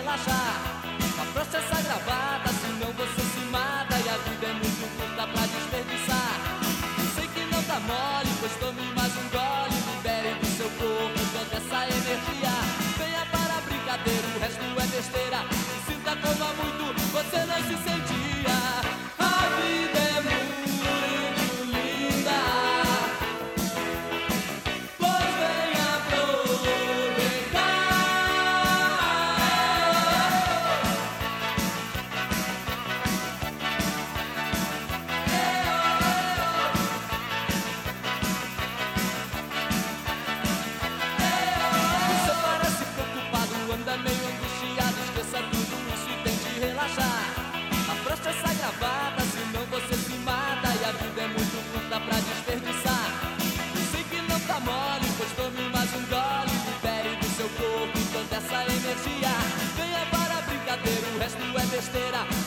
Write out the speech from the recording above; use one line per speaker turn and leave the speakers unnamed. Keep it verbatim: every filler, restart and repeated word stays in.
relaxar. Afrouxa essa gravata, senão você se mata. E a vida é muito curta pra desperdiçar. Eu sei que não tá mole, pois tome mais um gole. Libere do seu corpo toda essa energia. Venha para a brincadeira, o resto é besteira. Sinta como há muito você não se sentia. A vida é muito linda, pois vem aproveitar. Você parece preocupado, anda meio angustiado. Esqueça tudo isso e tente relaxar. Afrouxa essa gravata, senão você se mata. E a vida é muito curta pra desperdiçar. Eu sei que não tá mole, pois tome mais um gole. Libere do seu corpo toda essa energia. Venha para a brincadeira, o resto é besteira.